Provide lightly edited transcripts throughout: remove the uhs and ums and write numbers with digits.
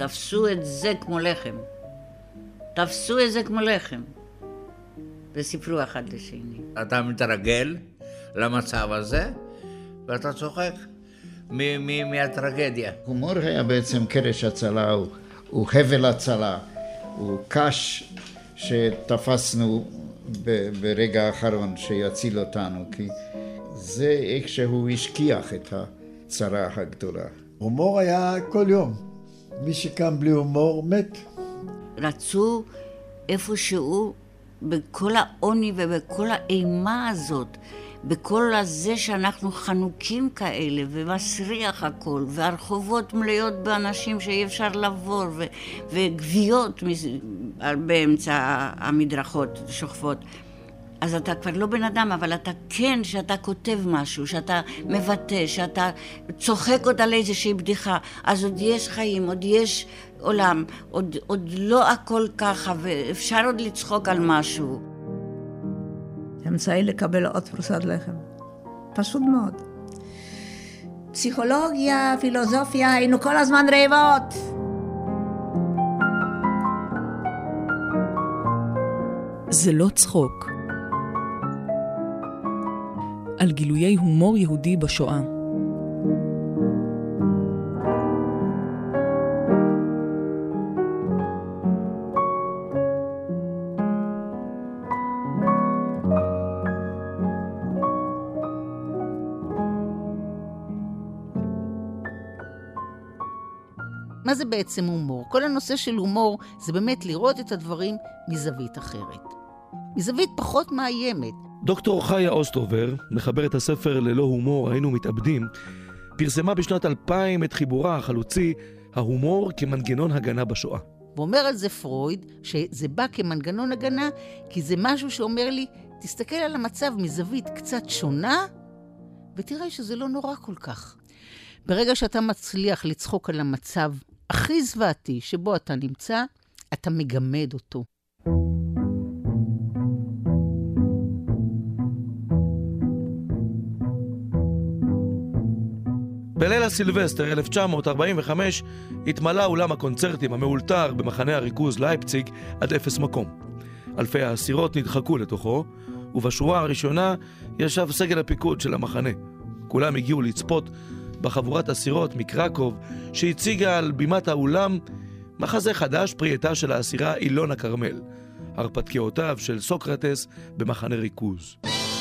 תפסו את זה כמו לחם. תפסו את זה כמו לחם. וסיפרו אחד לשני. אתה מתרגל למצב הזה, ואתה צוחק מהטרגדיה. הומור היה בעצם קרש הצלה, הוא הבל הצלה, הוא קש שתפסנו ברגע האחרון שיציל אותנו, כי זה איך שהוא השכיח את הצרה הגדולה. הומור היה כל יום. מי שקם בלי הומור מת. רצו איפשהו בכל העוני ובכל האימה הזאת, בכל הזה שאנחנו חנוקים כאלה ומסריח הכל, והרחובות מלאות באנשים שאי אפשר לעבור, וגוויות באמצע המדרכות שוכבות. אז אתה כבר לא בן אדם, אבל אתה כן, שאתה כותב משהו, שאתה מבטא, שאתה צוחק עוד על איזושהי בדיחה, אז עוד יש חיים, עוד יש עולם, עוד לא הכל ככה, ואפשר עוד לצחוק על משהו. אמצעי לקבל עוד פרוסת לחם. פשוט מאוד. פסיכולוגיה, פילוסופיה, היינו כל הזמן רעבות. זה לא צחוק. על גילויי הומור יהודי בשואה. מה זה בעצם הומור? כל הנושא של הומור זה באמת לראות את הדברים מזווית אחרת. מזווית פחות מאיימת. דוקטור חיה אוסטרובר, מחברת הספר ללא הומור היינו מתאבדים, פרסמה בשנת 2000 את חיבורה החלוצי ההומור כמנגנון הגנה בשואה. ואומר על זה פרויד שזה בא כמנגנון הגנה כי זה משהו שאומר לי תסתכל על המצב מזווית קצת שונה ותראה שזה לא נורא כל כך. ברגע שאתה מצליח לצחוק על המצב הכי זוועתי שבו אתה נמצא, אתה מגמד אותו. בליל הסילבסטר 1945 התמלא אולם הקונצרטים המאולתר במחנה הריכוז לייפציג עד אפס מקום. אלפי האסירות נדחקו לתוכו, ובשורה הראשונה ישב סגל הפיקוד של המחנה. כולם הגיעו לצפות בחבורת אסירות מקרקוב שהציגה על בימת האולם מחזה חדש פרי של האסירה אילונה קרמל, הרפתקאותיו של סוקרטס במחנה ריכוז.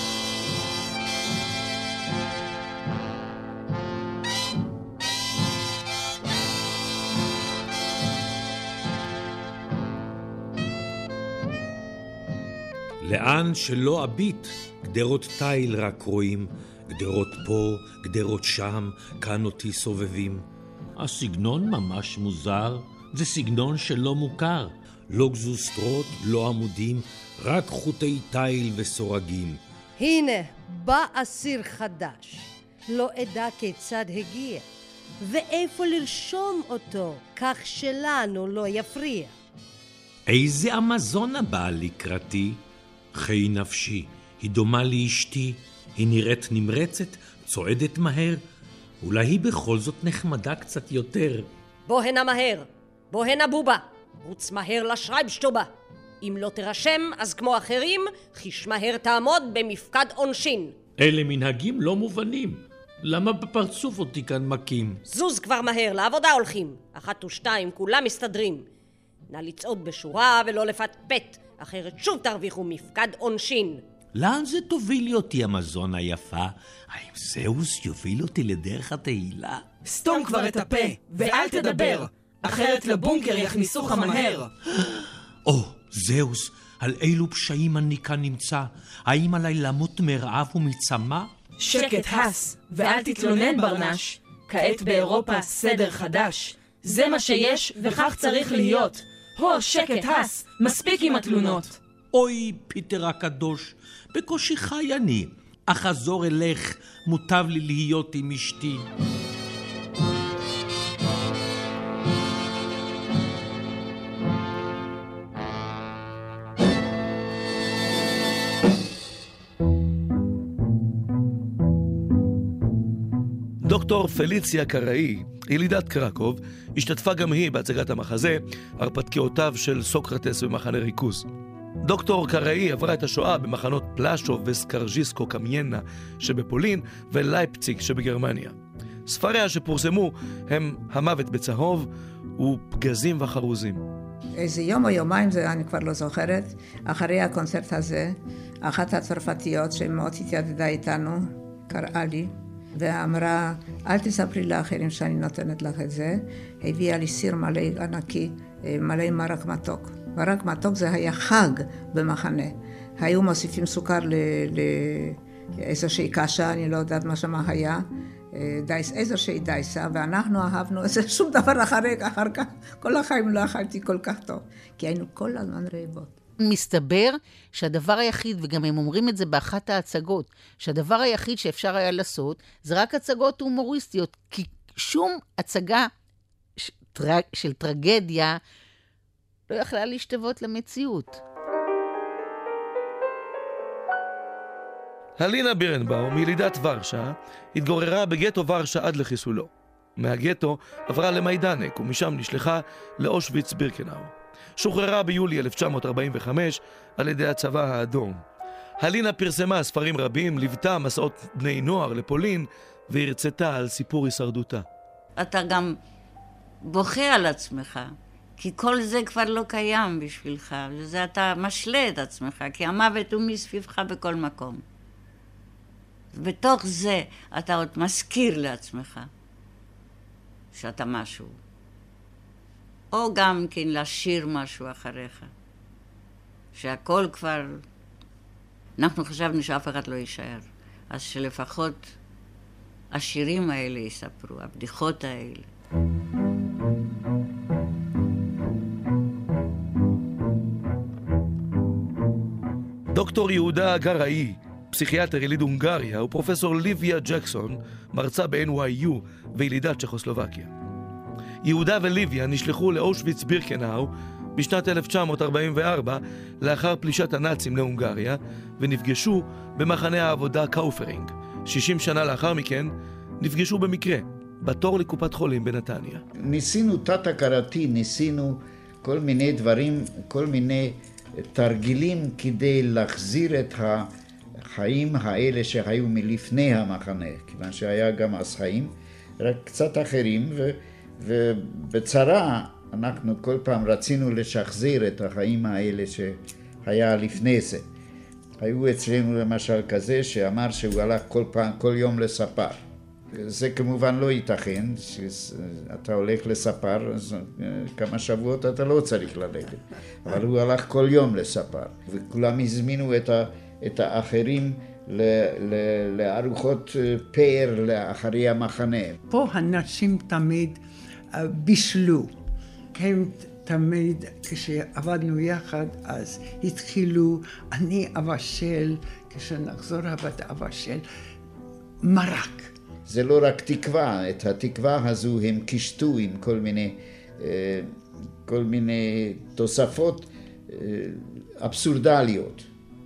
לאן שלא הביט, גדרות תיל רק רואים, גדרות פה, גדרות שם, כאן אותי סובבים. הסגנון ממש מוזר, זה סגנון שלא מוכר. לא גזוסטרות, לא עמודים, רק חוטי תיל וסורגים. הנה, בא אסיר חדש, לא אדע כיצד הגיע, ואיפה לרשום אותו, כך שלנו לא יפריע. איזה אמזונה באה לקראתי? חי נפשי, היא דומה לאשתי, היא נראית נמרצת, צועדת מהר, אולי היא בכל זאת נחמדה קצת יותר. בוא הנה מהר, בוא הנה בובה, רוץ מהר לשרייבשטובה. אם לא תרשם, אז כמו אחרים, חיש מהר תעמוד במפקד עונשין. אלה מנהגים לא מובנים. למה בפרצוף אותי כאן מכים? זוז כבר מהר, לעבודה הולכים. 1 ו2, כולם מסתדרים. נא לצעוד בשורה ולא לפטפט, אחרת שוב תרוויחו מפקד עונשין. לאן זה תוביל אותי המזון היפה? האם זהוס יוביל אותי לדרך התהילה? סתום כבר את הפה, ואל תדבר, אחרת לבונקר יכניסוך מהר. זהוס, על אילו פשעים אני כאן נמצא? האם עליי למות מרעב ומצמא? שקט הס, ואל תתלונן ברנש. כעת באירופה סדר חדש. זה מה שיש וכך צריך להיות. שקט הס, מספיק עם התלונות. אוי, פיטר הקדוש, בקושי חי אני. אחזור אלך, מוטב לי להיות עם אשתי. דוקטור פליציה קראי, ילידת קרקוב, השתתפה גם היא בהצגת המחזה הרפתקאותיו של סוקרטס במחנה ריכוז. דוקטור קראי עברה את השואה במחנות פלאשוב וסקרז'יסקו קמיינה שבפולין ולייפציג שבגרמניה. ספריה שפורסמו הם המוות בצהוב ופגזים וחרוזים. איזה יום או יומיים זה, אני כבר לא זוכרת, אחרי הקונצרט הזה, אחת הצרפתיות שמאוד התיידדה איתנו, קראה לי ואמרה, אל תספרי לאחרים שאני נותנת לך את זה. הביאה לי סיר מלא ענקי, מלא מרק מתוק. מרק מתוק זה היה חג במחנה. היו מוסיפים סוכר לאיזושהי קשה, אני לא יודעת מה שמה היה, איזושהי דייסה, ואנחנו אהבנו איזה שום דבר אחר כך. כל החיים לא אכלתי כל כך טוב, כי היינו כל הזמן רעבות. מסתבר שהדבר היחיד, וגם הם אומרים את זה באחת ההצגות, שהדבר היחיד שאפשר היה לעשות, זה רק הצגות הומוריסטיות, כי שום הצגה של טרגדיה לא יכלה להשתוות למציאות. הלינה בירנבאום, ילידת ורשה, התגוררה בגטו ורשה עד לחיסולו. מהגטו עברה למיידנק, ומשם נשלחה לאושוויץ בירקנאו. שוחררה ביולי 1945 על ידי הצבא האדום. הלינה פרסמה ספרים רבים, ליוותה מסעות בני נוער לפולין, והרצתה על סיפור הישרדותה. אתה גם בוכה על עצמך, כי כל זה כבר לא קיים בשבילך, וזה אתה משלה את עצמך, כי המוות הוא מסביבך בכל מקום. בתוך זה אתה עוד מזכיר לעצמך שאתה משהו. או גם כן לשיר משהו אחריך. שהכל כבר... אנחנו חשבנו שאף אחד לא יישאר. אז שלפחות השירים האלה יספרו, הבדיחות האלה. דוקטור יהודה גראי, פסיכיאטר יליד הונגריה, ופרופסור ליביה ג'קסון, מרצה ב-NYU וילידת צ'כוסלובקיה. יהודה וליביה נשלחו לאושוויץ בירקנאו בשנת 1944 לאחר פלישת הנאצים להונגריה, ונפגשו במחנה העבודה קאופרינג. 60 שנה לאחר מכן נפגשו במקרה, בתור לקופת חולים בנתניה. ניסינו תת-הכרתי, ניסינו כל מיני דברים, כל מיני תרגילים כדי להחזיר את החיים האלה שהיו מלפני המחנה, כיוון שהיה גם אז חיים, רק קצת אחרים, ובצרה אנחנו כל פעם רצינו לשחזר את החיים האלה שהיה לפני זה. היו אצלנו למשל כזה שאמר שהוא הלך כל יום לספר. זה כמובן לא ייתכן, שאתה הולך לספר, אז כמה שבועות אתה לא צריך ללכת. אבל הוא הלך כל יום לספר, וכולם הזמינו את האחרים לארוחות פאר לאחרי המחנה. פה הנשים תמיד בישלו. הם תמיד, כשעבדנו יחד, אז התחילו, אני אבשל, כשנחזור הביתה אבשל, מרק. זה לא רק תקווה, את התקווה הזו הם קישטו עם כל מיני תוספות אבסורדליות,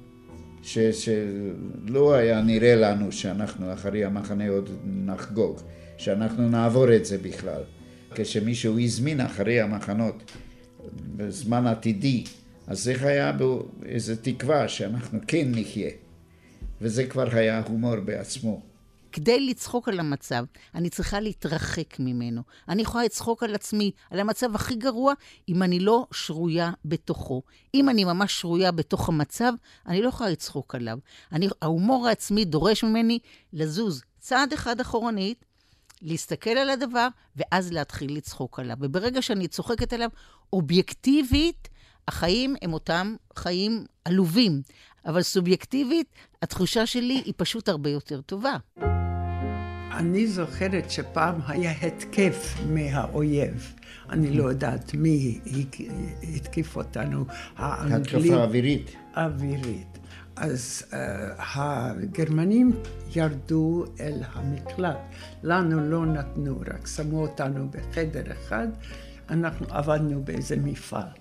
שלא היה נראה לנו שאנחנו אחרי המחנה עוד נחגוג, שאנחנו נעבור את זה בכלל. כשמישהו הזמין אחרי המחנות בזמן עתידי, אז זה היה בו איזו תקווה שאנחנו כן נחיה, וזה כבר היה הומור בעצמו. כדי לצחוק על המצב, אני צריכה להתרחק ממנו. אני יכולה לצחוק על עצמי, על המצב הכי גרוע, אם אני לא שרויה בתוכו. אם אני ממש שרויה בתוך המצב, אני לא יכולה לצחוק עליו. ההומור העצמי דורש ממני לזוז צעד אחד אחורנית, להסתכל על הדבר, ואז להתחיל לצחוק עליו. וברגע שאני צוחקת עליו, אובייקטיבית, החיים הם אותם חיים עלובים. אבל סובייקטיבית, התחושה שלי היא פשוט הרבה יותר טובה. אני זוכרת שפעם היה התקף מהאויב. אני לא יודעת מי התקיף אותנו. התקפה אווירית. אווירית. אז הגרמנים ירדו אל המקלט. לנו לא נתנו, רק שמו אותנו בחדר אחד. אנחנו עבדנו באיזה מפעל.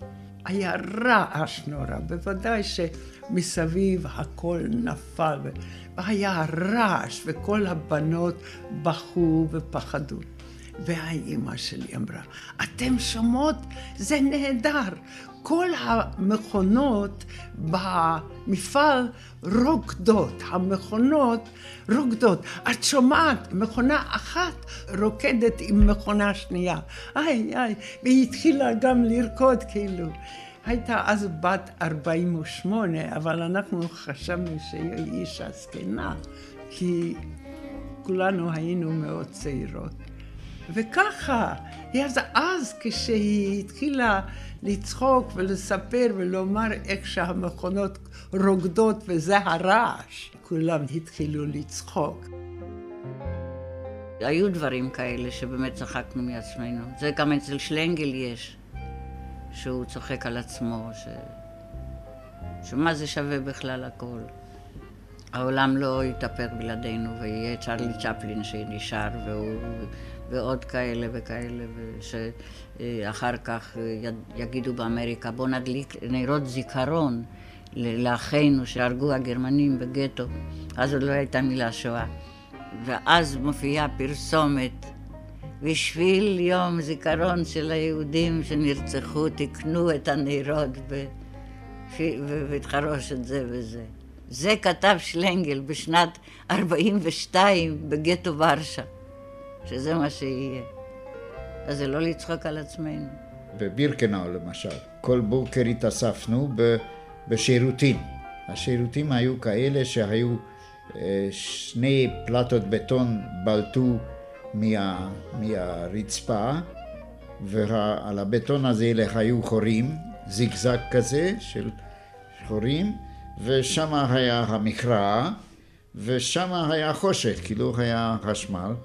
היה רעש נורא, בוודאי שמסביב הכל נפל, והיה רעש, וכל הבנות בכו ופחדו. והאימא שלי אמרה, אתם שומעות? זה נהדר. כל המכונות במפעל רוקדות, המכונות רוקדות. את שומעת, מכונה אחת רוקדת עם מכונה שנייה. והיא התחילה גם לרקוד כאילו. הייתה אז בת 48, אבל אנחנו חשבנו שהיא אישה זקנה, כי כולנו היינו מאוד צעירות. וככה, אז כשהיא התחילה לצחוק ולספר ולומר איך שהמכונות רוקדות וזה הרעש, כולם התחילו לצחוק. היו דברים כאלה שבאמת צחקנו מעצמנו. זה גם אצל שלנגל יש, שהוא צוחק על עצמו, שמה זה שווה בכלל הכל. העולם לא יתהפך בלעדינו, ויהיה צ'רלי צ'פלין שנשאר, ועוד כאלה וכאלה, שאחר כך יגידו באמריקה, בוא נדליק נרות זיכרון לאחינו שהרגו הגרמנים בגטו. אז עוד לא הייתה מילה שואה. ואז מופיעה פרסומת, בשביל יום זיכרון של היהודים שנרצחו, תקנו את הנרות ותחרוש את זה וזה. זה כתב שלנגל בשנת 42 בגטו ורשה, שזה מה שיהיה. אז זה לא לצחוק על עצמנו. בבירקנאו למשל, כל בוקר התאספנו בשירותים. השירותים היו כאלה שהיו 2 פלטות בטון בלטו מהרצפה, ועל הבטון הזה היו חורים, זיגזג כזה של חורים, ושם היה המקרא, ושם היה חושך, כאילו היה חשמל,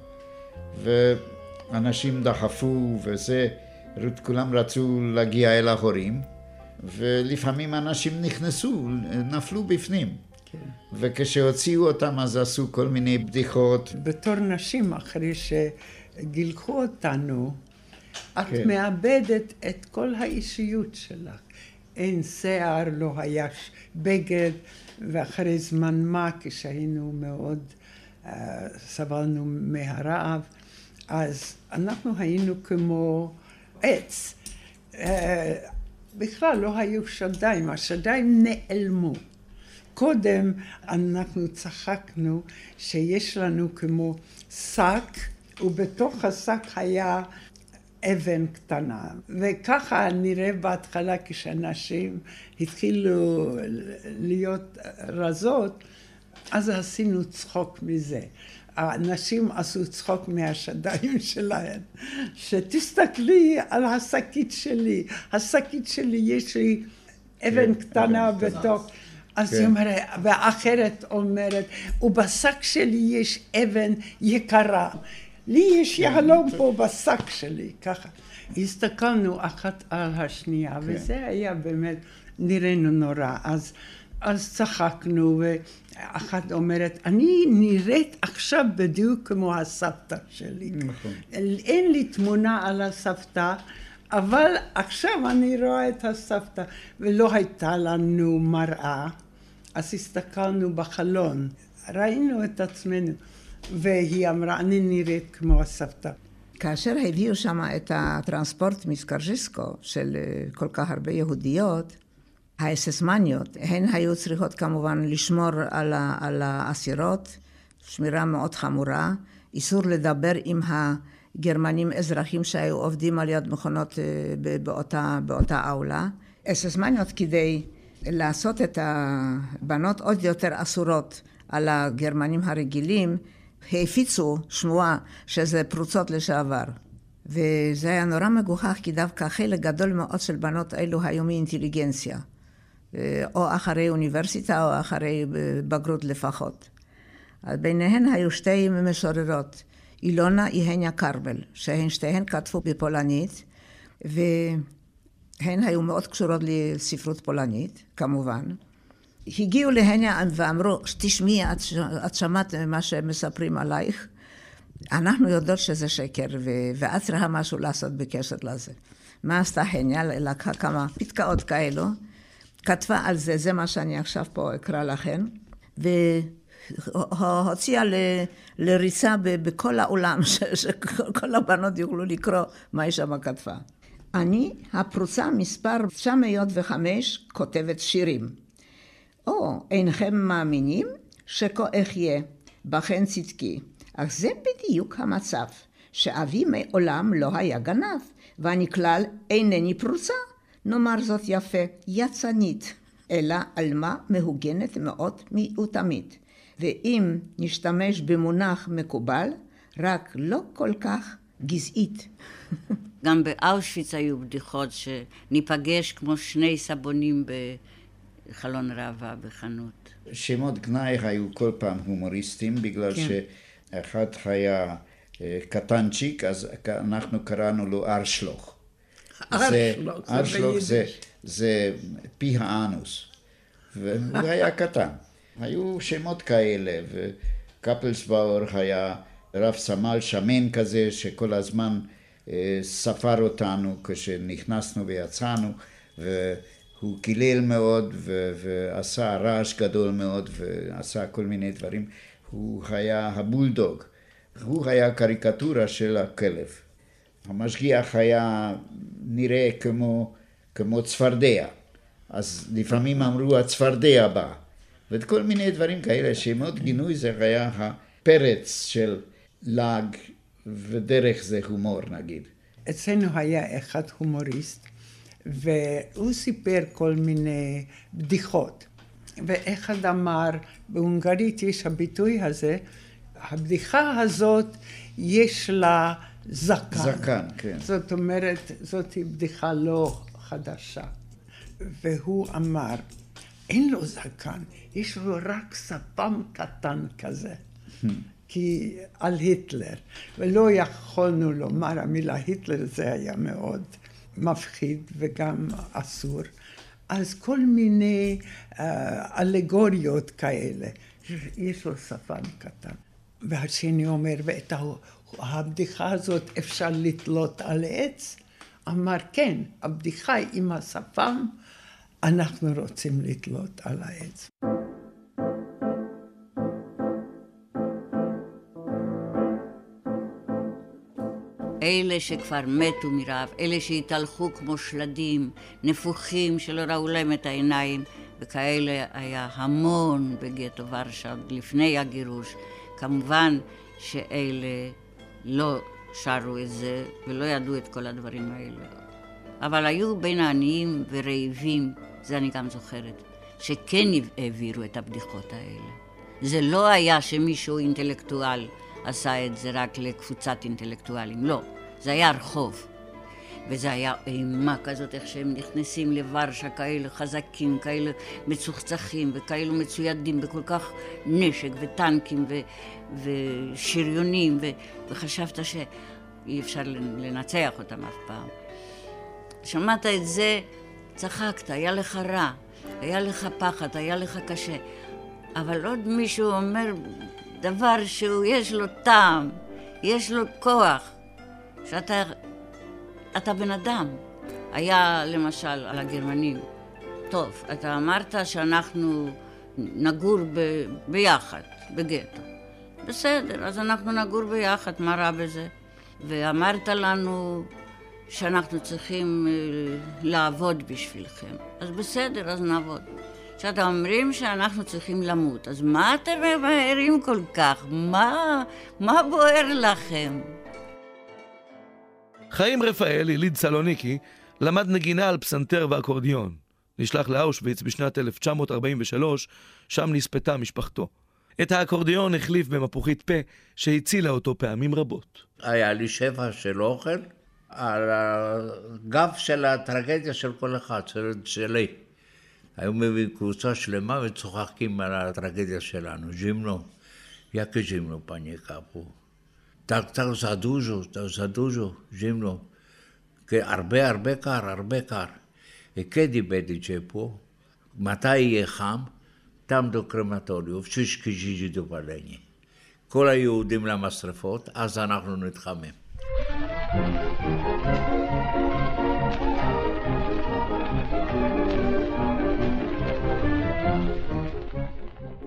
ואנשים דחפו וזה, כולם רצו להגיע אל החורים, ולפעמים אנשים נכנסו, נפלו בפנים. כן. וכשהוציאו אותם אז עשו כל מיני בדיחות. בתור נשים, אחרי שגילחו אותנו, את מאבדת את כל האישיות שלך. אין שיער, לא היה בגד, ואחרי זמן מה, כשהיינו מאוד, סבלנו מהרעב, אז אנחנו היינו כמו עץ. בכלל לא היו שדיים, השדיים נעלמו. קודם אנחנו צחקנו שיש לנו כמו שק, ובתוך השק היה אבן קטנה. וככה נראה בהתחלה כשאנשים התחילו להיות רזות, אז עשינו צחוק מזה. האנשים עשו צחוק מהשדיים שלהם. שתסתכלי על השקית שלי. השקית שלי יש לי אבן קטנה בתוך. אז היא אומרת, והאחרת אומרת, ובשק שלי יש אבן יקרה. לי יש יהלום פה בשק שלי, ככה. הסתכלנו אחת על השנייה, וזה היה באמת, נראינו נורא. אז צחקנו, ואחת אומרת, אני נראית עכשיו בדיוק כמו הסבתא שלי. אין לי תמונה על הסבתא, אבל עכשיו אני רואה את הסבתא, ולא הייתה לנו מראה. אז הסתכלנו בחלון, ראינו את עצמנו, והיא אמרה, אני נראית כמו הסבתא. כאשר הביאו שם את הטרנספורט מסקרז'יסקו של כל כך הרבה יהודיות, האססמניות, הן היו צריכות כמובן לשמור על האסירות, שמירה מאוד חמורה, איסור לדבר עם הגרמנים אזרחים שהיו עובדים על יד מכונות באותה אולה. אססמניות כדי לעשות את הבנות עוד יותר אסורות על הגרמנים הרגילים, הפיצו שמועה שזה פרוצות לשעבר. וזה היה נורא מגוחך, כי דווקא חלק גדול מאוד של בנות אלו היו מאינטליגנציה. או אחרי אוניברסיטה או אחרי בגרות לפחות. ביניהן היו 2 משוררות, אילונה איהניה קרבל, שהן שתיהן כתבו בפולנית, והן היו מאוד קשורות לספרות פולנית, כמובן. הגיעו להניה ואמרו, תשמעי, את שמעת מה שמספרים עלייך, אנחנו יודעות שזה שקר, ואת צריכה משהו לעשות בקשר לזה. מה עשתה הניה, לקחה כמה פתקאות כאלו, כתבה על זה, זה מה שאני עכשיו פה אקרא לכם, והוציאה לריצה בכל העולם, שכל הבנות יוכלו לקרוא מה היא שם כתבה. אני, הפרוצה מספר 905, כותבת שירים. אינכם מאמינים שכה אחיה, בכן צדקי. אך זה בדיוק המצב, שאבי מעולם לא היה גנב, ואני כלל אינני פרוצה. נאמר זאת יפה, יצנית, אלא עלמה מהוגנת מאוד ותמיד. ואם נשתמש במונח מקובל, רק לא כל כך גזעית. גם באושוויץ היו בדיחות שניפגש כמו שני סבונים בחלון ראווה בחנות. שמות גנאי היו כל פעם הומוריסטים, בגלל שאחד היה קטנצ'יק, אז אנחנו קראנו לו ארשלוך. ארשלוך זה פי האנוס, והוא היה קטן. היו שמות כאלה, וקפלסבאור היה רב סמל שמן כזה, שכל הזמן ספר אותנו כשנכנסנו ויצאנו, והוא קילל מאוד ועשה רעש גדול מאוד ועשה כל מיני דברים. הוא היה הבולדוג, הוא היה קריקטורה של הכלב. המשגיח היה נראה כמו צפרדע, אז לפעמים אמרו הצפרדע בא, וכל מיני דברים כאלה. שמות גינוי זה היה הפרץ של לעג, ודרך זה הומור נגיד. אצלנו היה אחד הומוריסט, והוא סיפר כל מיני בדיחות. ואחד אמר, בהונגרית יש הביטוי הזה, הבדיחה הזאת יש לה זקן. זקן, כן. זאת אומרת, זאת בדיחה לא חדשה. והוא אמר, אין לו זקן, יש לו רק ספם קטן כזה. כי על היטלר, ולא יכולנו לומר, המילה היטלר זה היה מאוד מפחיד וגם אסור. אז כל מיני אלגוריות כאלה, יש לו שפם קטן. והשני אומר, ואת הבדיחה הזאת אפשר לתלות על עץ? אמר, כן, הבדיחה עם השפם, אנחנו רוצים לתלות על העץ. אלה שכבר מתו מרעב, אלה שהתהלכו כמו שלדים, נפוחים שלא ראו להם את העיניים, וכאלה היה המון בגטו ורשה לפני הגירוש. כמובן שאלה לא שרו את זה ולא ידעו את כל הדברים האלה. אבל היו בין העניים ורעבים, זה אני גם זוכרת, שכן העבירו את הבדיחות האלה. זה לא היה שמישהו אינטלקטואל עשה את זה רק לקבוצת אינטלקטואלים, לא. זה היה רחוב. וזה היה אימה כזאת, איך שהם נכנסים לוורשה, כאלה חזקים, כאלה מצוחצחים, וכאלה מצוידים בכל כך נשק וטנקים ושריונים, וחשבת שאי אפשר לנצח אותם אף פעם. שמעת את זה, צחקת, היה לך רע, היה לך פחד, היה לך קשה. אבל עוד מישהו אומר דבר שיש לו טעם, יש לו כוח, שאתה בן אדם. היה למשל על הגרמנים, טוב, אתה אמרת שאנחנו נגור ביחד, בגטו. בסדר, אז אנחנו נגור ביחד, מה רע בזה? ואמרת לנו שאנחנו צריכים לעבוד בשבילכם. אז בסדר, אז נעבוד. שאתם אומרים שאנחנו צריכים למות, אז מה אתם ממהרים כל כך? מה בוער לכם? חיים רפאל, יליד סלוניקי, למד נגינה על פסנתר ואקורדיון. נשלח לאושוויץ בשנת 1943, שם נספתה משפחתו. את האקורדיון החליף במפוחית פה שהצילה אותו פעמים רבות. היה לי שפע של אוכל על הגב של הטרגדיה של כל אחד, שלי. היו מביאים קבוצה שלמה וצוחקים על הטרגדיה שלנו. ג'ימנו, jakie zimno, panie kapu. Tak za dużo zimno. הרבה קר. וכדי בדי צ'פו, מתי יהיה חם? tam do krematoriów, wszystkie Żydzi dopaleni. כל היהודים למשרפות, אז אנחנו נתחמם.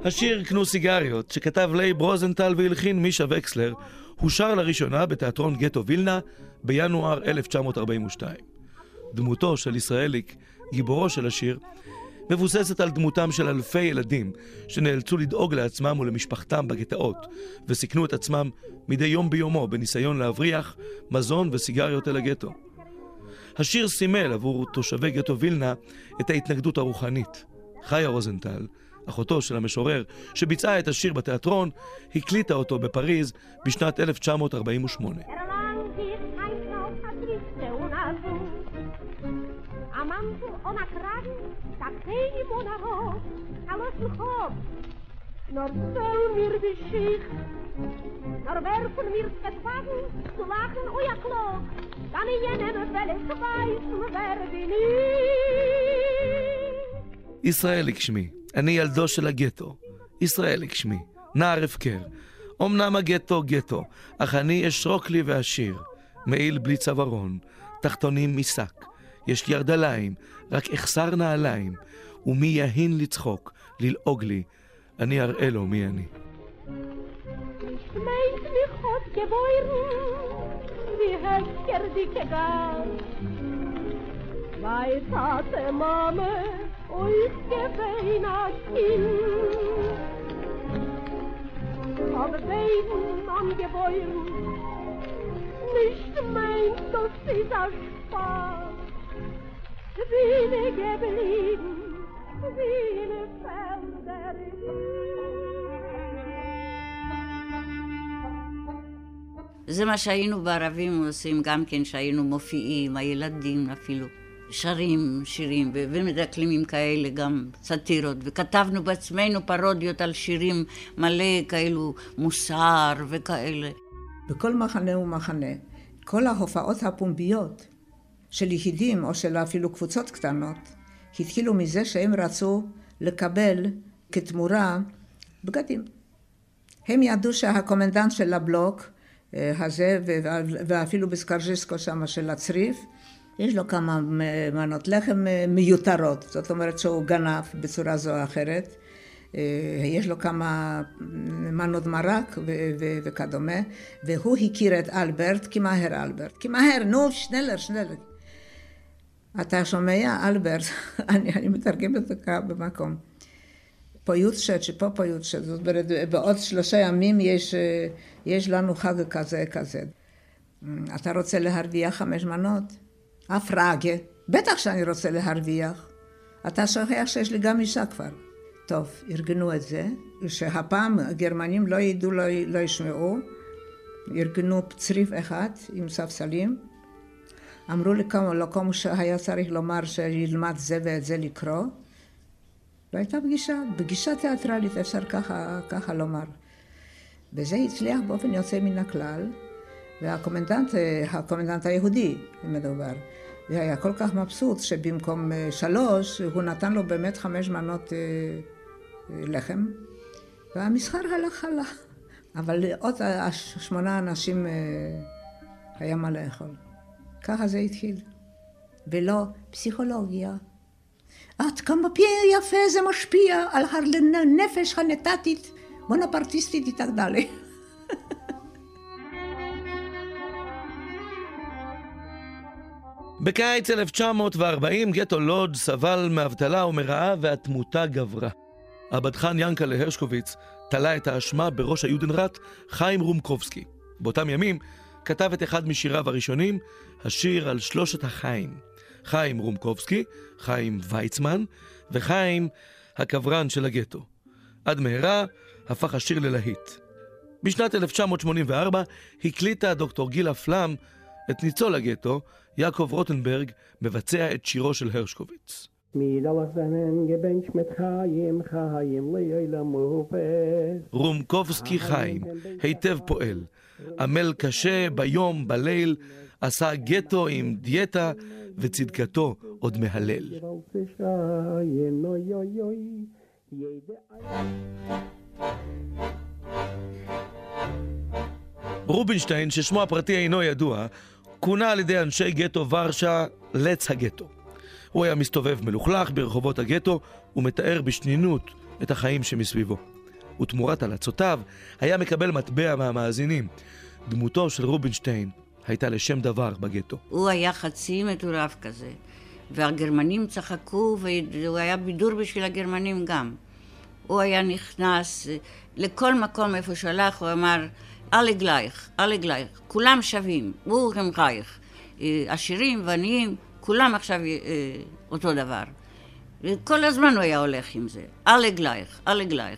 השיר "קנו סיגריות", שכתב לייב רוזנטל והלחין מישה וקסלר, הושר לראשונה בתיאטרון גטו וילנה בינואר 1942. דמותו של ישראליק, גיבורו של השיר, מבוססת על דמותם של אלפי ילדים שנאלצו לדאוג לעצמם ולמשפחתם בגטאות, וסיכנו את עצמם מדי יום ביומו בניסיון להבריח מזון וסיגריות אל הגטו. השיר סימל עבור תושבי גטו וילנה את ההתנגדות הרוחנית. חיה רוזנטל, אחותו של המשורר שביצעה את השיר בתיאטרון, הקליטה אותו בפריז בשנת 1948. ישראליק שמי, אני ילדו של הגטו. ישראליק שמי, נער הפקר. אמנם הגטו גטו, אך אני אשרוק לי ועשיר. מעיל בלי צווארון, תחתונים משק. יש לי ירדליים, רק אחסר נעליים. ומי יהין לצחוק, ללעוג לי, אני אראה לו מי אני. Weitate Mame, euch gewein a Kind. Aber Weben am Gebäuren, nicht meint, das ist ein Spaß. Wie geblieben, wie Felder זה מה שהיינו בערבים עושים גם כן, שהיינו מופיעים, הילדים אפילו. שרים, שירים, ומדקלמים כאלה, גם סטירות, וכתבנו בעצמנו פרודיות על שירים מלא כאלו מוסר וכאלה. בכל מחנה ומחנה, כל ההופעות הפומביות של יחידים או של אפילו קבוצות קטנות, התחילו מזה שהם רצו לקבל כתמורה בגדים. הם ידעו שהקומנדנט של הבלוק הזה, ואפילו בסקרז'יסקו שם של הצריף, יש לו כמה מנות לחם מיותרות, זאת אומרת שהוא גנב בצורה זו או אחרת. יש לו כמה מנות מרק וכדומה, והוא הכיר את אלברט, כי מהר אלברט, כי מהר, נו, שנלר. אתה שומע, אלברט, אני מתרגם את זה במקום. פויוצ'ט, שפה פויוצ'ט, זאת אומרת, בעוד 3 ימים יש לנו חג כזה. אתה רוצה להרוויח 5 מנות? הפרגה, בטח שאני רוצה להרוויח. אתה שוכח שיש לי גם אישה כבר. טוב, ארגנו את זה, שהפעם הגרמנים לא ידעו, לא ישמעו. ארגנו צריף אחד עם ספסלים. אמרו לי כמה שהיה צריך לומר שילמד זה ואת זה לקרוא. והייתה פגישה תיאטרלית, אפשר ככה לומר. וזה הצליח באופן יוצא מן הכלל, והקומנדנט היהודי מדובר. זה היה כל כך מבסוט שבמקום 3, הוא נתן לו באמת 5 מנות לחם, והמסחר הלך. אבל עוד 8 אנשים היה מה לאכול. ככה זה התחיל. ולא פסיכולוגיה. עד כמה יפה זה משפיע על הנפש הנתתית, בונפרטיסטית התאגדלי. בקיץ 1940 גטו לודז' סבל מאבטלה ומרעב והתמותה גברה. הבדחן ינקלה הרשקוביץ תלה את האשמה בראש היודנראט חיים רומקובסקי. באותם ימים כתב את אחד משיריו הראשונים, השיר על 3 החיים. חיים רומקובסקי, חיים ויצמן וחיים הקברן של הגטו. עד מהרה הפך השיר ללהיט. בשנת 1984 הקליטה דוקטור גילה פלם את ניצול הגטו, יעקב רוטנברג, מבצע את שירו של הרשקוביץ. רומקובסקי חיים, היטב פועל, עמל קשה ביום בליל, עשה גטו עם דיאטה וצדקתו עוד מהלל. רובינשטיין, ששמו הפרטי אינו ידוע, כונה על ידי אנשי גטו ורשה לץ הגטו. הוא היה מסתובב מלוכלך ברחובות הגטו ומתאר בשנינות את החיים שמסביבו. ותמורת הלצותיו היה מקבל מטבע מהמאזינים. דמותו של רובינשטיין הייתה לשם דבר בגטו. הוא היה חצי מטורף כזה, והגרמנים צחקו, והוא היה בידור בשביל הגרמנים גם. הוא היה נכנס לכל מקום איפה שהלך, הוא אמר, אלה גלייך, כולם שווים, הוא הם גלייך. עשירים ועניים, כולם עכשיו אותו דבר. וכל הזמן הוא היה הולך עם זה, אלה גלייך.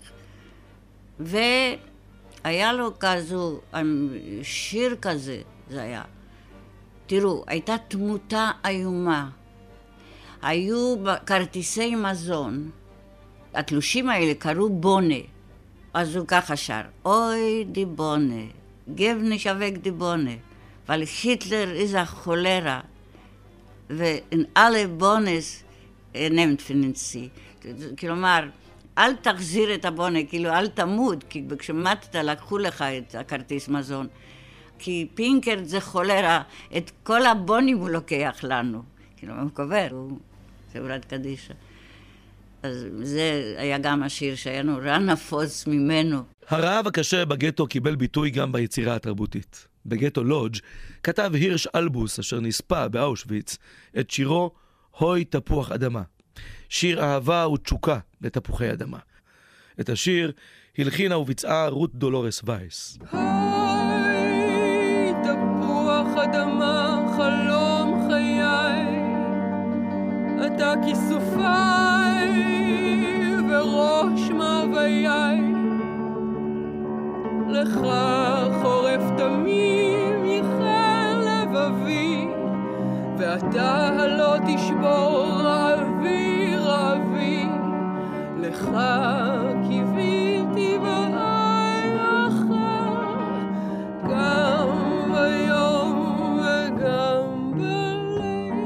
והיה לו כזו, שיר כזה, זה היה. תראו, הייתה תמותה איומה. היו כרטיסי מזון, התלושים האלה קראו בונה. אז הוא ככה שר, אוי די בונה, גב נשווק די בונה, weil Hitler ist a Cholera, ואין alle בונס נמת פיננסי. כלומר, אל תחזיר את הבונה, כאילו אל תמות, כי כשמתת לקחו לך את הכרטיס מזון. כי פינקר זה חולרה, את כל הבונים הוא לוקח לנו. כאילו, הוא קובר, הוא חברת קדישה. אז זה היה גם השיר שהיה נורא נפוץ ממנו. הרעב הקשה בגטו קיבל ביטוי גם ביצירה התרבותית. בגטו לודג' כתב הירש אלבוס, אשר נספה באושוויץ, את שירו "הוי תפוח אדמה", שיר אהבה ותשוקה לתפוחי אדמה. את השיר הלחינה וביצעה רות דולורס וייס. הוי תפוח אדמה, חלום חיי, אתה כיסופיי וראש מאוויי, לך חורף תמים ייחל לבבי, ואתה לא תשבור רעבי רעבי, לך קיוויתי בעין אחר, גם ביום וגם בליל.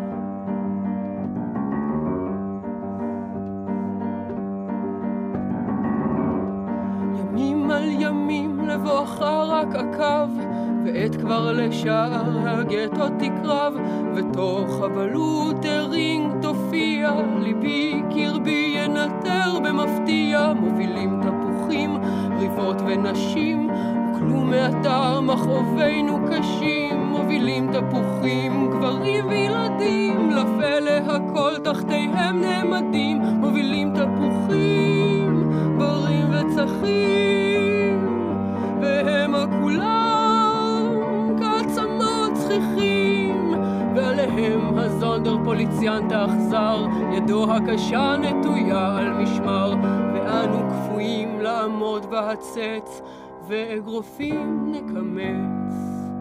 ימים על ימים לבואך רק עקב, ועת כבר לשער הגטו תקרב, ותוך הבלות הרינג תופיע, ליבי קרבי ינטר במפתיע, מובילים תפוחים, ריבות ונשים, וכלום מעתה מכאובינו קשים, מובילים תפוחים, גברים וילדים, לפלא הכל תחתיהם נעמדים, מובילים תפוחים, ברים וצחים, והם הכולם כעצמות צחיחים, ועליהם הזונדר פוליציאנט האכזר, ידו הקשה נטויה על משמר, ואנו כפויים לעמוד בהצץ, ואגרופים נקמץ.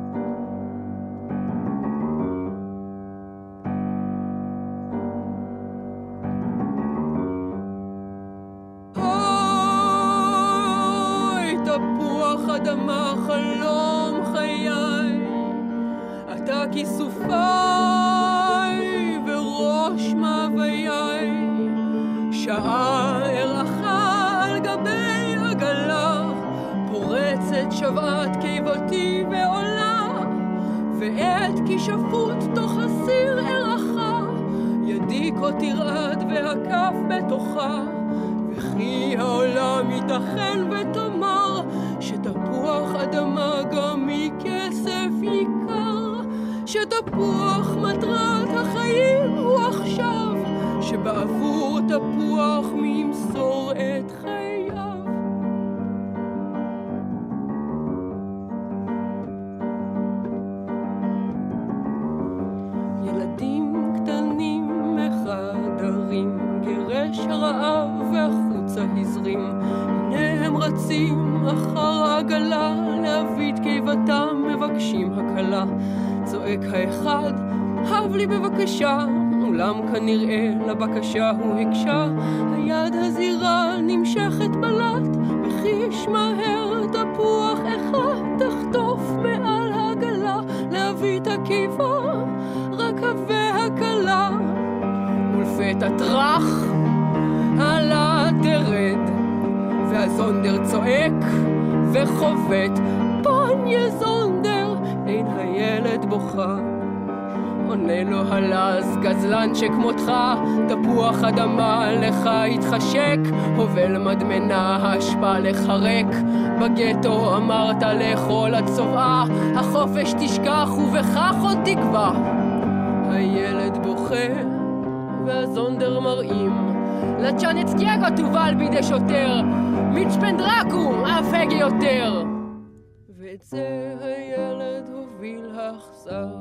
אדמה חלום חיי, אתה כיסופיי וראש מאוויי, שעה ערכה על גבי עגלה, פורצת שבעת קיבותי ועולה, ועת כשפות תוך הסיר ערכה, ידי כה תרעד והכף בתוכה, וכי העולם ייתכן ותאמר, שתפוח אדמה גם מכסף יקר, שתפוח מטרת החיים הוא עכשיו, שבעבור תפוח ממסור את חייו. ילדים קטנים מחדרים, גרש הרעב והחוצה הזרים, הנה הם רצים אחר העגלה, להביא את קיבתם מבקשים הקלה. צועק האחד, הב לי בבקשה, אולם כנראה לבקשה הוא הקשה, היד הזירה נמשכת בלט, וחיש מהר תפוח אחד תחטוף מעל העגלה, להביא את הקיבה רק והקלה. ולפתע טרח עלה תרד, והזונדר צועק וחובט, פניה זונדר, אין הילד בוכה. עונה לו הלז, גזלן שכמותך, תפוח אדמה לך התחשק, הובל מדמנה השפע לחרק, בגטו אמרת לאכול עד צובעה, החופש תשכח ובכך עוד תקווה. הילד בוכה והזונדר מראים, לצ'אנצקייגו תובל בידי שוטר, מיצ'פן דרקו אף הגה יותר. ואת זה הילד הוביל האכזר.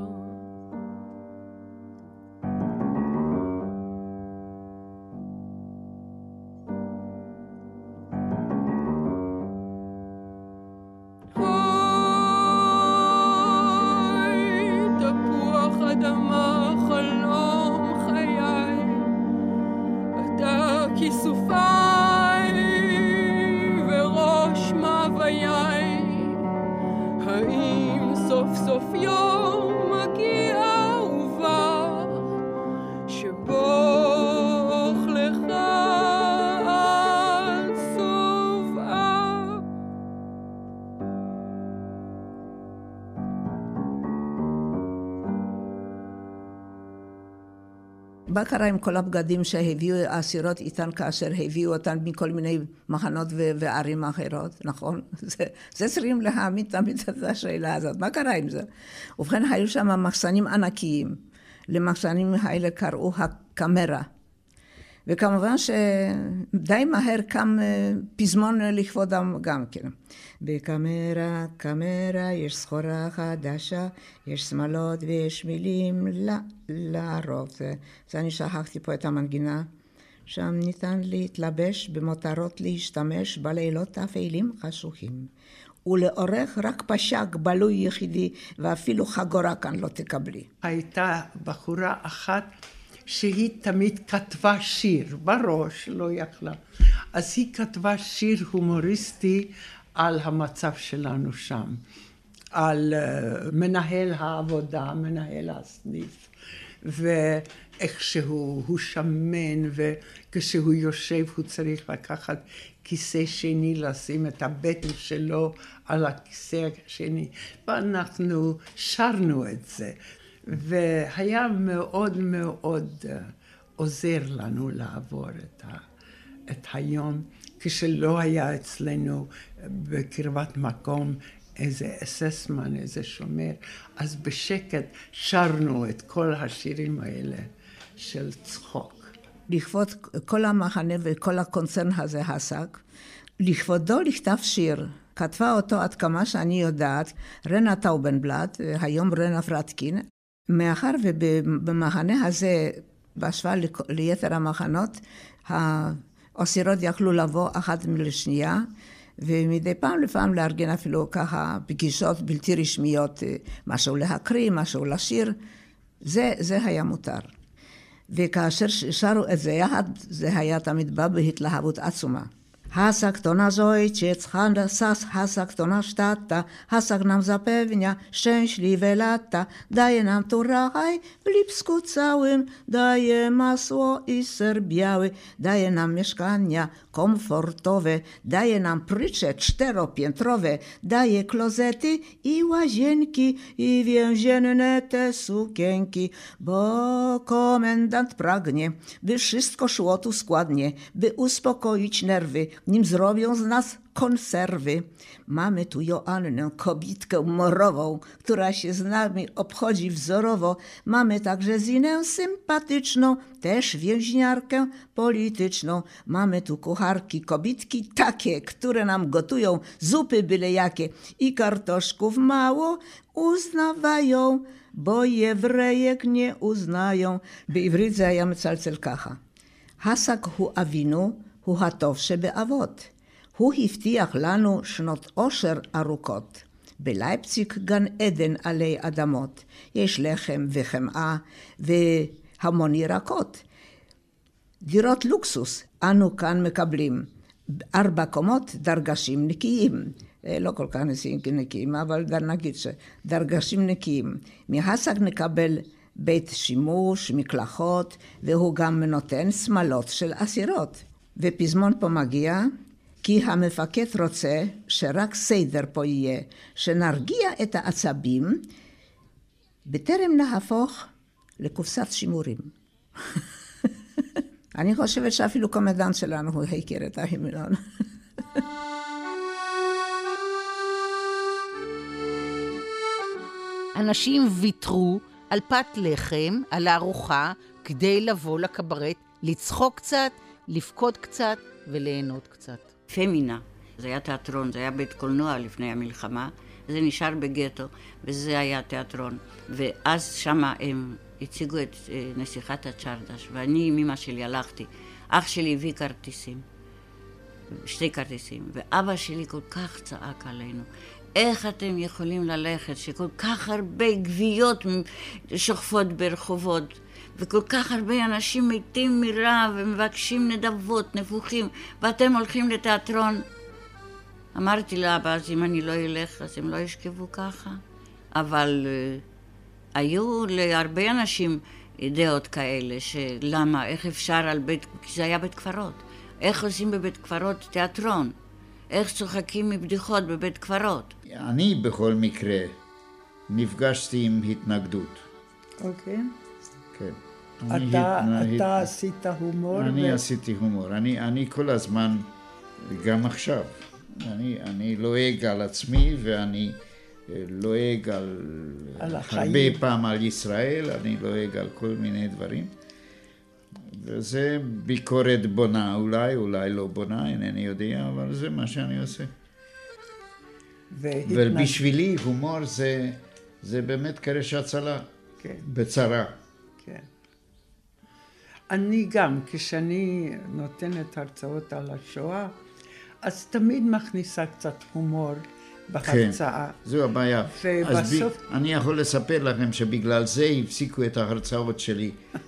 מה קרה עם כל הבגדים שהביאו האסירות איתן כאשר הביאו אותן מכל מיני מחנות וערים אחרות, נכון? זה צריכים להעמיד תמיד את השאלה הזאת. מה קרה עם זה? ובכן, היו שם מחסנים ענקיים. למחסנים האלה קראו הקמרה. וכמובן שדי מהר קם פזמון לכבודם גם כן. בקמרה, קמרה, יש סחורה חדשה, יש שמלות ויש מילים לרוב. זה אני שכחתי פה את המנגינה. שם ניתן להתלבש במותרות להשתמש בלילות אפלים חשוכים. ולאורך רק פשק בלוי יחידי, ואפילו חגורה כאן לא תקבלי. הייתה בחורה אחת שהיא תמיד כתבה שיר, בראש, לא יכלה. אז היא כתבה שיר הומוריסטי על המצב שלנו שם, על מנהל העבודה, מנהל הסניף, ואיך שהוא שמן, וכשהוא יושב הוא צריך לקחת כיסא שני, לשים את הבטן שלו על הכיסא השני, ואנחנו שרנו את זה. והיה מאוד מאוד עוזר לנו לעבור את היום, כשלא היה אצלנו בקרבת מקום איזה אססמן, איזה שומר, אז בשקט שרנו את כל השירים האלה של צחוק. לכבוד כל המחנה וכל הקונצרן הזה הסק, לכבודו לכתב שיר. כתבה אותו עד כמה שאני יודעת, רנה טאובנבלט, היום רנה פרטקין, מאחר ובמחנה הזה, בהשוואה ליתר המחנות, האסירות יכלו לבוא אחת לשנייה, ומדי פעם לפעם לארגן אפילו ככה פגישות בלתי רשמיות, משהו להקריא, משהו לשיר, זה היה מותר. וכאשר שרו את זה יחד, זה היה תמיד בא בהתלהבות עצומה. Hasak to na ojciec, hasak to nasz tata, hasak nam zapewnia szczęśliwe lata, daje nam tu raj w Lipsku całym, daje masło i ser biały, daje nam mieszkania komfortowe, daje nam prycze 4-piętrowe, daje klozety i łazienki i więzienne te sukienki, bo komendant pragnie, by wszystko szło tu składnie, by uspokoić nerwy, nim zrobią z nas konserwy. Mamy tu Joannę, kobitkę morową, która się z nami obchodzi wzorowo. Mamy także Zinę sympatyczną, też więźniarkę polityczną. Mamy tu kucharki, kobitki takie, które nam gotują zupy byle jakie i kartoszków mało uznawają, bo Jewrejek nie uznają. בעברית זה היה מצלצל ככה. הסק הוא אבינו, הוא הטוב שבאבות. הוא הבטיח לנו שנות עושר ארוכות. בלייפציג גן עדן עלי אדמות. יש לחם וחמאה והמון ירקות. דירות לוקסוס אנו כאן מקבלים. 4 קומות דרגשים נקיים. לא כל כך נקיים, אבל נגיד שדרגשים נקיים. מהסק נקבל בית שימוש, מקלחות, והוא גם נותן שמלות של אסירות. ופזמון פה מגיע, כי המפקד רוצה שרק סדר פה יהיה, שנרגיע את העצבים, בטרם נהפוך לקופסת שימורים. אני חושבת שאפילו קומדנט שלנו הוא הכיר את ההמנון. אנשים ויתרו על פת לחם, על הארוחה, כדי לבוא לקברט, לצחוק קצת, לפקוד קצת וליהנות קצת. פמינה, זה היה תיאטרון, זה היה בית קולנוע לפני המלחמה, זה נשאר בגטו, וזה היה תיאטרון. ואז שמה הם הציגו את נסיכת הצ'רדש, ואני עם אמא שלי הלכתי. אח שלי הביא כרטיסים, 2 כרטיסים, ואבא שלי כל כך צעק עלינו. איך אתם יכולים ללכת שכל כך הרבה גוויות שוכפות ברחובות, וכל כך הרבה אנשים מתים מרעב ומבקשים נדבות, נפוחים, ואתם הולכים לתיאטרון? אמרתי לאבא, אז אם אני לא אלך, אז הם לא ישכבו ככה. אבל היו להרבה אנשים דעות כאלה, שלמה, איך אפשר על בית, כי זה היה בית קברות. איך עושים בבית קברות תיאטרון? איך צוחקים מבדיחות בבית קברות? אני בכל מקרה נפגשתי עם התנגדות. אוקיי. כן. אתה עשית הומור? אני עשיתי הומור. אני כל הזמן, גם עכשיו, אני לועג על עצמי ואני לועג על הרבה פעם על ישראל, אני לועג על כל מיני דברים. וזה ביקורת בונה, אולי לא בונה, אינני יודע, אבל זה מה שאני עושה. ובשבילי הומור זה באמת קרש הצלה, כן. בצרה. כן. אני גם, כשאני נותנת הרצאות על השואה, אז תמיד מכניסה קצת הומור בהרצאה. כן, זו הבעיה. ובסוף... אז אני יכול לספר לכם שבגלל זה הפסיקו את ההרצאות שלי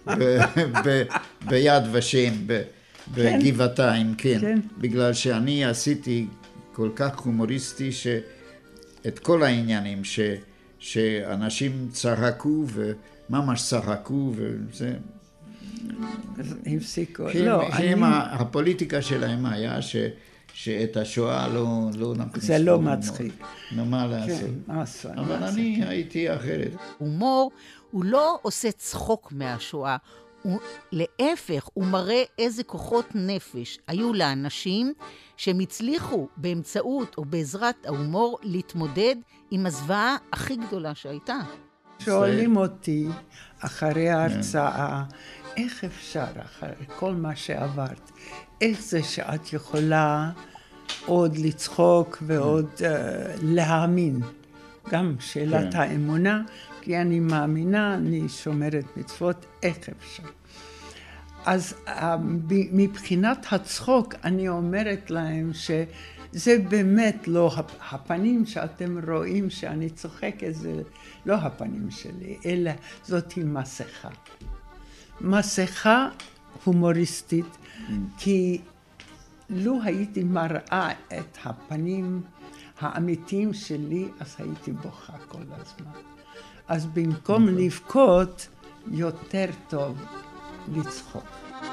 ביד ושם, בגבעתיים, כן. בגלל שאני עשיתי כל כך הומוריסטי שאת כל העניינים שאנשים צחקו וממש צחקו וזה... הפסיקו. הפוליטיקה שלהם היה שאת השואה לא נכניס. זה לא מצחיק. מה לעשות. אבל אני הייתי אחרת. הומור הוא לא עושה צחוק מהשואה, להפך, הוא מראה איזה כוחות נפש היו לאנשים שהם הצליחו באמצעות או בעזרת ההומור להתמודד עם הזוועה הכי גדולה שהייתה. שואלים אותי אחרי ההרצאה, איך אפשר אחרי כל מה שעברת, איך זה שאת יכולה עוד לצחוק ועוד להאמין, גם שאלת האמונה, כי אני מאמינה, אני שומרת מצוות, איך אפשר. אז מבחינת הצחוק אני אומרת להם שזה באמת לא הפנים שאתם רואים שאני צוחקת, זה לא הפנים שלי, אלא זאת היא מסכה. מסכה הומוריסטית, כי לו הייתי מראה את הפנים האמיתיים שלי, אז הייתי בוכה כל הזמן. אז במקום לבכות, יותר טוב לצחוק.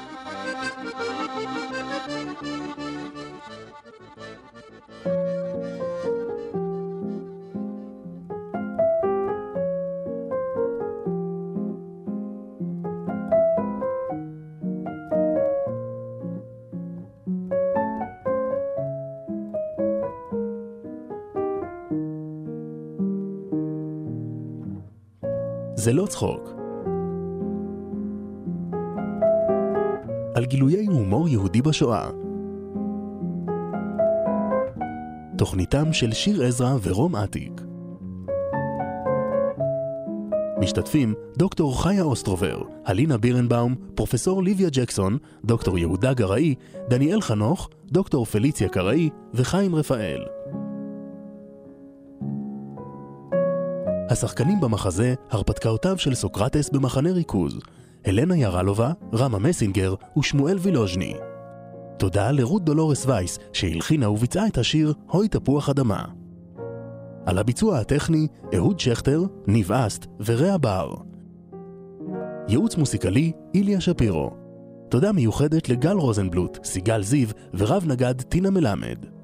זה לא צחוק. על גילויי הומור יהודי בשואה. תוכניתם של שיר עזרא ורום עתיק. משתתפים דוקטור חיה אוסטרובר, הלינה בירנבאום, פרופסור ליביה ג'קסון, דוקטור יהודה גראי, דניאל חנוך, דוקטור פליציה קראי וחיים רפאל. השחקנים במחזה הרפתקאותיו של סוקרטס במחנה ריכוז, הלנה ירלובה, רמה מסינגר ושמואל וילוז'ני. תודה לרות דולורס וייס שהלחינה וביצעה את השיר "הוי תפוח אדמה". על הביצוע הטכני אהוד שכטר, ניב אסט ורע בר. ייעוץ מוסיקלי איליה שפירו. תודה מיוחדת לגל רוזנבלוט, סיגל זיו ורב נגד טינה מלמד.